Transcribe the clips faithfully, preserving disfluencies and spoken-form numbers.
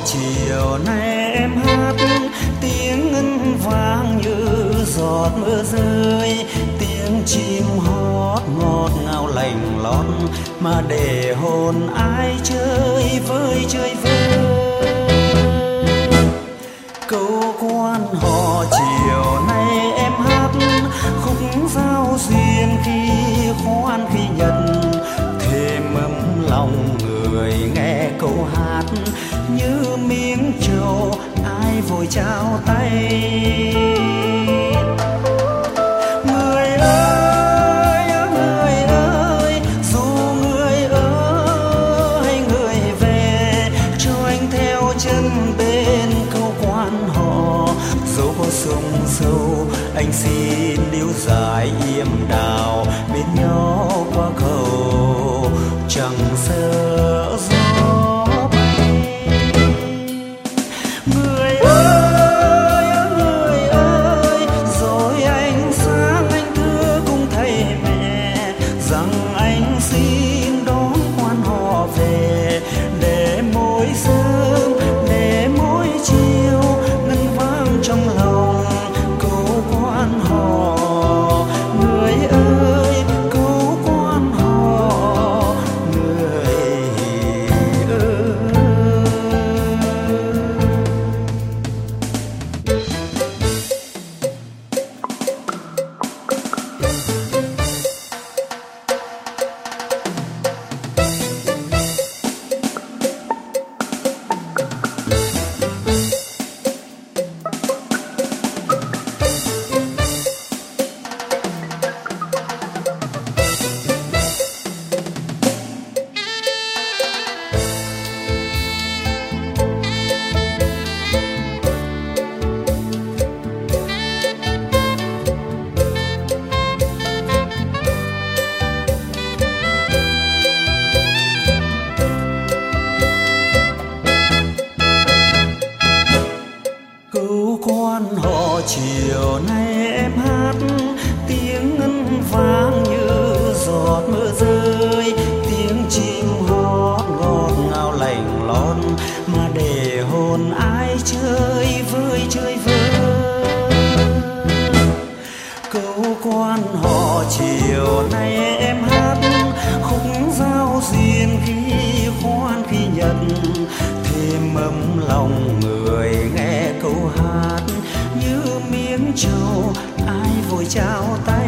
chiều nay em hát tiếng ngân vang như giọt mưa rơi, tiếng chim hót ngọt ngào lành lót mà để hồn ai chơi vơi chơi vơi. Câu quan họ chiều nay em hát khúc giao duyên khi khoan khi nhận, thêm ấm lòng người nghe câu hát như miếng trầu ai vội trao tay. Người ơi người ơi dù người ở hay người về, cho anh theo chân bên câu quan họ. Dẫu có sông sâu anh xin điếu dài yêm đào, bên nhau qua cầu chẳng sợ gió bay. Người ơi người ơi rồi anh sáng anh thưa cùng thầy mẹ rằng anh xin đón quan họ về, để mỗi sớm để mỗi chiều ngân vang trong lòng câu quan họ. Người ơi câu quan họ, người ơi. Câu quan họ chiều nay em hát tiếng ngân vang như giọt mưa rơi, tiếng chim hót ngọt ngào lành lót mà để hồn ai chơi vơi chơi vơi. Câu quan họ chiều nay em hát khúc giao duyên khi khoan khi nhận, thêm ấm lòng người nghe câu hát như miếng trầu ai vội trao tay.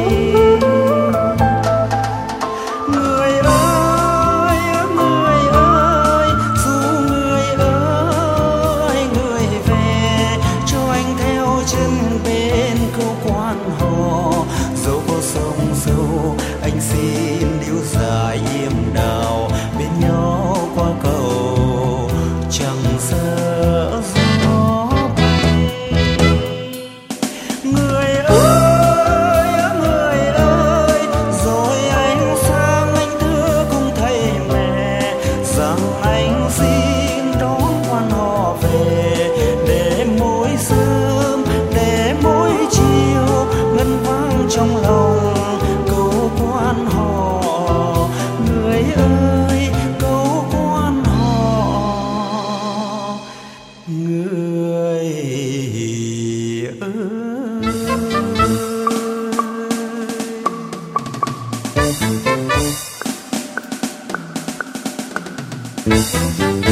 Người ơi người ơi dù người ơi người về, cho anh theo chân bên câu quan họ. Dẫu có sông sâu anh xin điếu dài yêm đào, bên nhau qua cầu chẳng sợ gió bay. Người ơi người ơi rồi anh sang anh thưa cùng thầy mẹ rằng anh xin đón quan họ về, để mỗi sớm để mỗi chiều ngân vang trong lòng câu quan họ. Người ơi câu quan họ, người ơi.